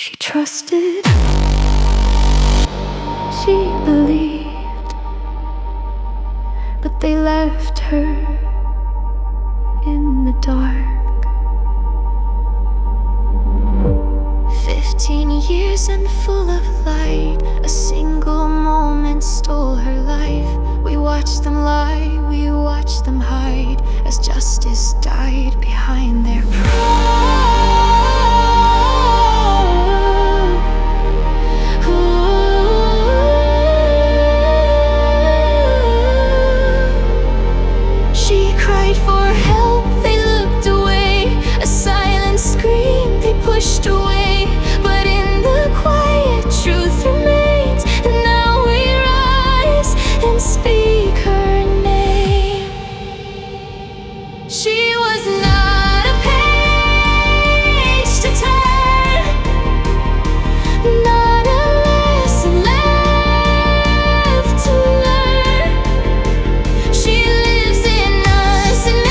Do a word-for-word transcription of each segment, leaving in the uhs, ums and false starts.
She trusted, she believed, but they left her in the dark. Fifteen years and full of light, a single moment stole her life. We watched them lie, we watched them hide, as justice died behind their pride. She cried for help, they looked away, a silent scream they pushed away. But in the quiet, truth remains, and now we rise and speak her name. She was not a page to turn, not a lesson left to learn. She lives in us in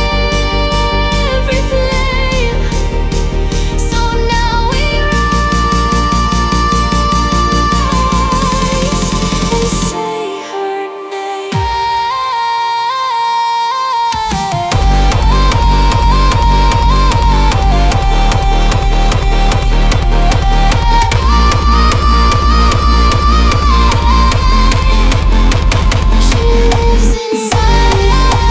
every flame. So now we rise and say her name. She lives inside.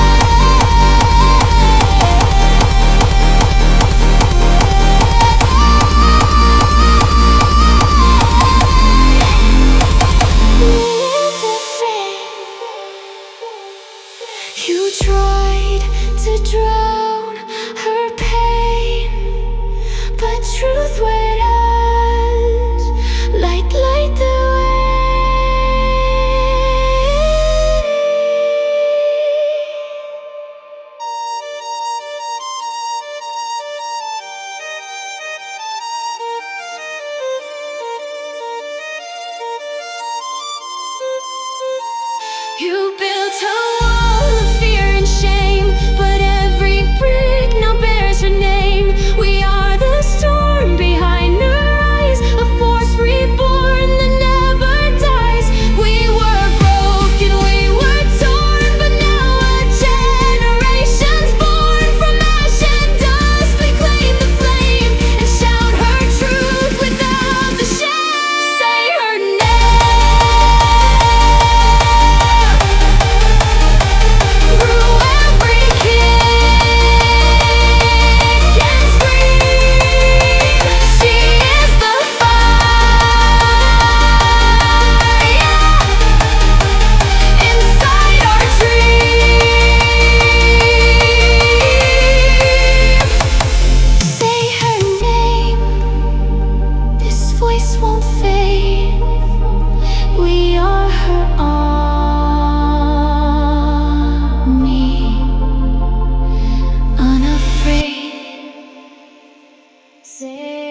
You tried to drown her pain, but truth went out. Light, light the way. You built a wall of fear and shame, but every brick now bears her name. We are the storm behind her eyes, a force reborn that never dies. We were broken, we were torn, but now a generation's born. From ash and dust we claim the flame and shout her truth without the shame. Say her name. Through every kick and scream, she is the fire inside our dream. Say her name, this voice won't fade. We are her army, unafraid. Say